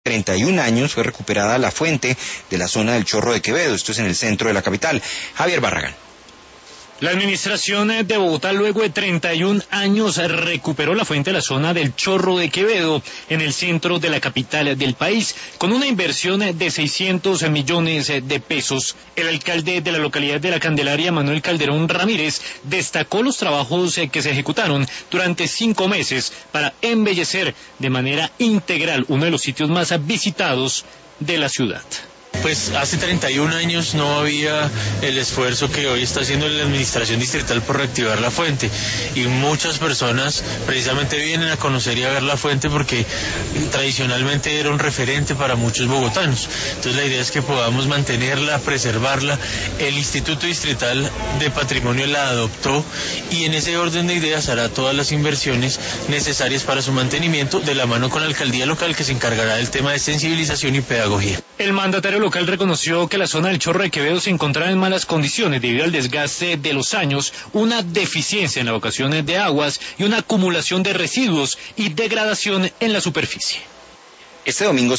31 años fue recuperada la fuente de la zona del Chorro de Quevedo, esto es en el centro de la capital. Javier Barragán. La administración de Bogotá, luego de 31 años, recuperó la fuente de la zona del Chorro de Quevedo, en el centro de la capital del país, con una inversión de 600 millones de pesos. El alcalde de la localidad de La Candelaria, Manuel Calderón Ramírez, destacó los trabajos que se ejecutaron durante 5 meses para embellecer de manera integral uno de los sitios más visitados de la ciudad. Pues hace 31 años no había el esfuerzo que hoy está haciendo la administración distrital por reactivar la fuente, y muchas personas precisamente vienen a conocer y a ver la fuente porque tradicionalmente era un referente para muchos bogotanos. Entonces la idea es que podamos mantenerla, preservarla. El Instituto Distrital de Patrimonio la adoptó y en ese orden de ideas hará todas las inversiones necesarias para su mantenimiento, de la mano con la alcaldía local, que se encargará del tema de sensibilización y pedagogía. El mandatario local reconoció que la zona del Chorro de Quevedo se encontraba en malas condiciones debido al desgaste de los años, una deficiencia en la evacuación de aguas y una acumulación de residuos y degradación en la superficie. Este domingo